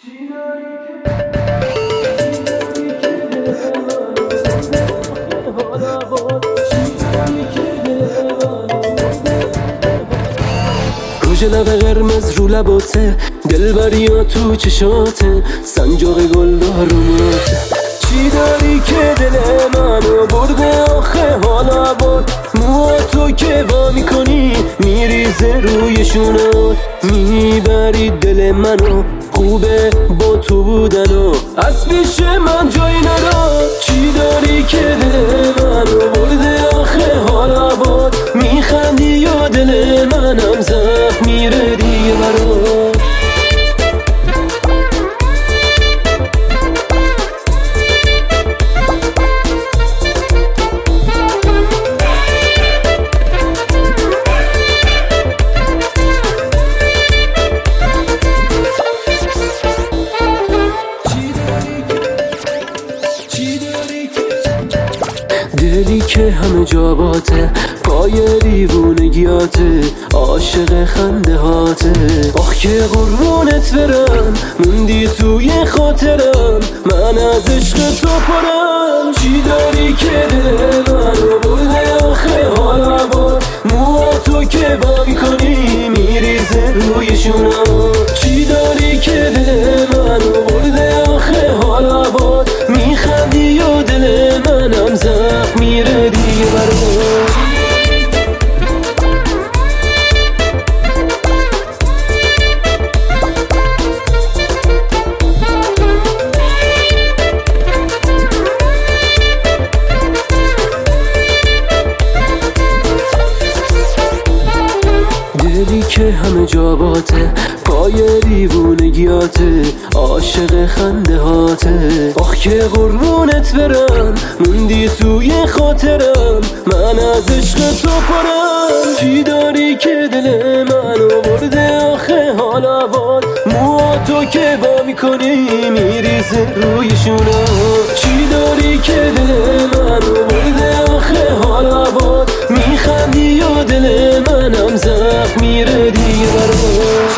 روژ لب قرمز رو لباته، دلبریا تو چشاته، سنجاق گلدار رو ماته. چی داری که دل منو برده آخه حالا باد؟ موهاتو که وا میکنی میریزه روی شونات، میبری دل منو، خوبه با تو بودنو، از پیش من جایی ندار. چی داری که دل منو برده آخه حالا باد؟ میخندی یا دل منم زخم میره دیگه برات؟ دلی که همه جا باته، پای دیوونگیاته، عاشق خنده هاته. آخ که قربونت برم، موندی توی خاطرم، من از عشق تو پرم. چی داری که دل منو برده آخه حالا باد؟ موهاتو که وا میکنی میریزه روی شونم. چی داری که دل منو برده آخه حالا باد؟ میخندی یا دل منم زخم میره دیگه برات؟ دلی که همه جا باته، پای دیوونگیاته، عاشق خنده هاته. آخ که قربونت برم، موندی توی خاطرم، من از عشق تو پرم. چی داری که دل منو برده آخه حالا باد؟ موهاتو که وا میکنی میریزه روی شونم. چی داری که دل منو برده آخه حالا باد؟ میخندی یا دل منم زخم میره دیگه برات؟